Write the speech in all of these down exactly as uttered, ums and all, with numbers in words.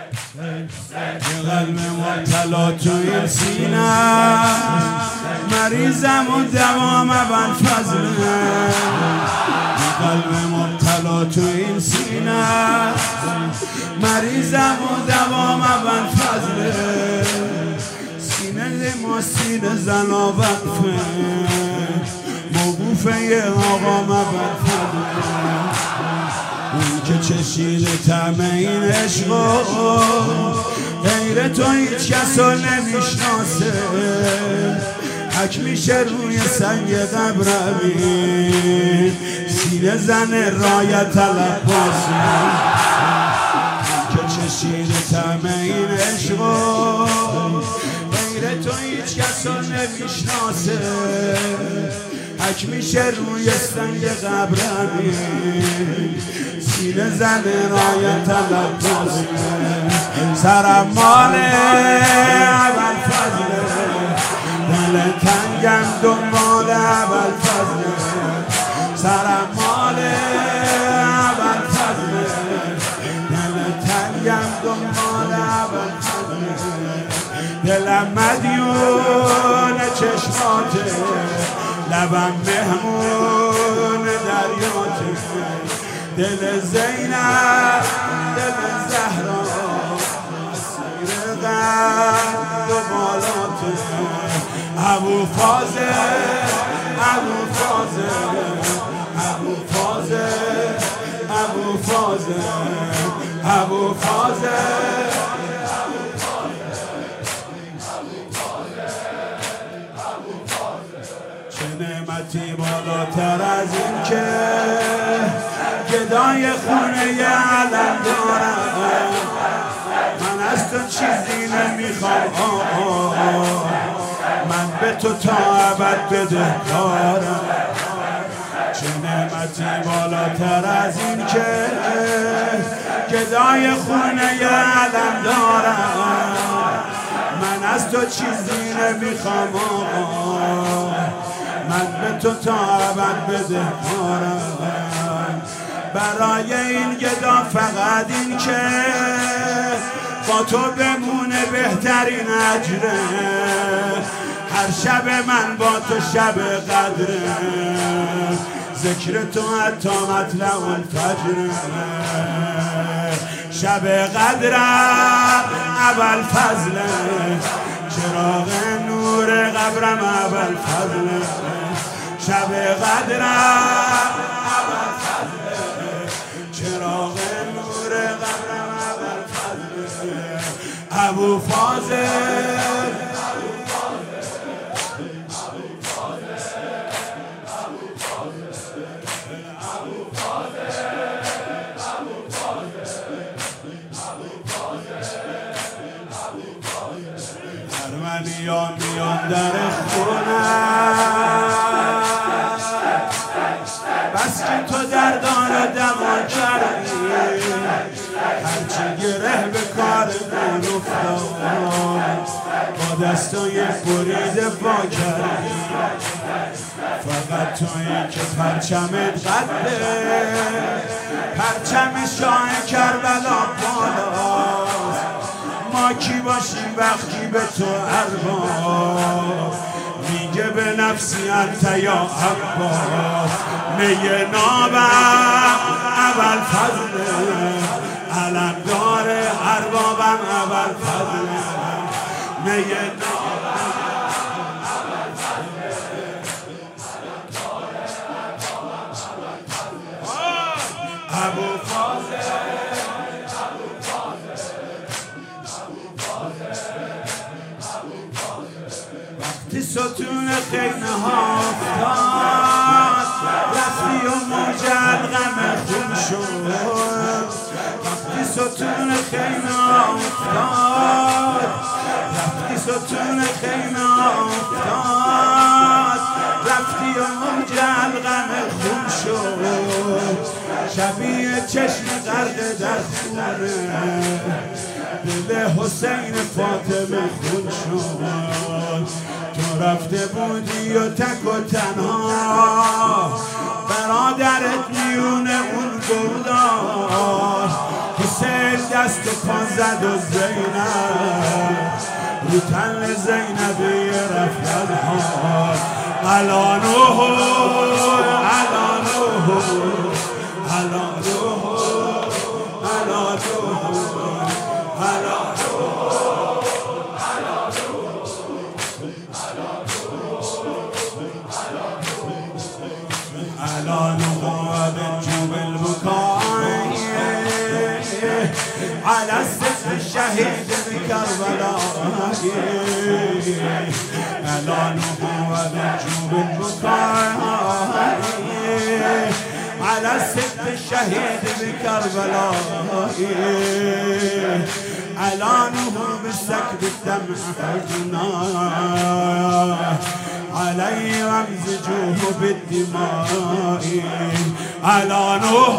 یه قلب مبتلا تو این سینه مریضم و دوام ابوالفضله یه قلب مبتلا تو این سینه مریضم و دوام ابوالفضله سینه ما سینه زن و وقفه موقوفه یه آقا ابوالفضله اون که چشیده طعم این عشقا غیر تو هیچ کس رو نمیشناسه حک میشه روی سنگ قبر امین سینه زن رایت طلب بازه اون که چشیده طعم این عشقا غیر تو هیچ کس رو نمیشناسه حک میشه روی سنگ قبر امین سینه زن رایت طلب بازه سرم مال ابوالفضله دل تنگم دنبال ابوالفضله سرم مال ابوالفضله دل تنگم دنبال ابوالفضله دلم مدیون چشماته لبم مهمون دریاته دل زینب دل زهرا اسیر قد و بالاته ابوالفضل ابوالفضل ابوالفضل ابوالفضل ابوالفضل چه نعمتی بالاتر از این که گدای خونه علم دارم من از تو چیزی نمیخوام من به تو تا ابد بدهکارم چه نعمتی بالاتر از این که گدای خونه علم دارم من از تو چیزی نمیخوام من به تو تا ابد بدهکارم برای این گدا فقط این که با تو بمونه بهترین اجره هر شب من با تو شب قدره ذکر تو حتی مطلع الفجر شب قدرم ابوالفضل چراغ نور قبرم ابوالفضل شب قدرم ابوالفضل چراغ نور قبرم ابوالفضل ابوالفضل ارمنیان میان در خونم بس که تو در دار دما کردی هرچی گره به کار من افتاد با دستای بریده با کردی فقط تویی که پرچمت قده پرچم شاه کربلا بالاست ما کی باشیم وقتی به تو ارباب میگه به نفسی انت یا عباس میگه نابم ابوالفضل علم داره اربابم ابوالفضل میگه نابم ابوالفضل وقتی ستون خیمه ها افتاد رفتی و موج غم خون شد وقتی ستون خیمه ها افتاد رفتی ستون خیمه ها افتاد رفتی و موج غم خون شد شبیه چشم غرق در خونه دل حسین فاطمه خون شد تو رفته بودی و تک و تنها برادرت میونه اون گرداش حسین دست و پا زد و زینب رو تن زینبی رفت از حال علانوه علانوه علانوه على السيف الشهيد بكربلاء ألانه وبنجوب البكاء على السيف الشهيد بكربلاء ألانه بالسكب الدمع حزنا علي رمز جوه بالدماء ألانه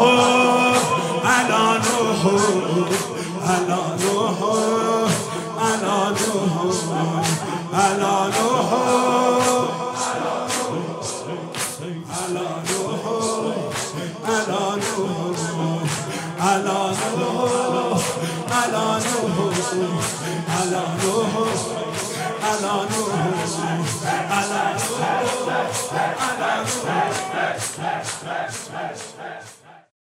ألانه ألانه ألانه ألانه ألانه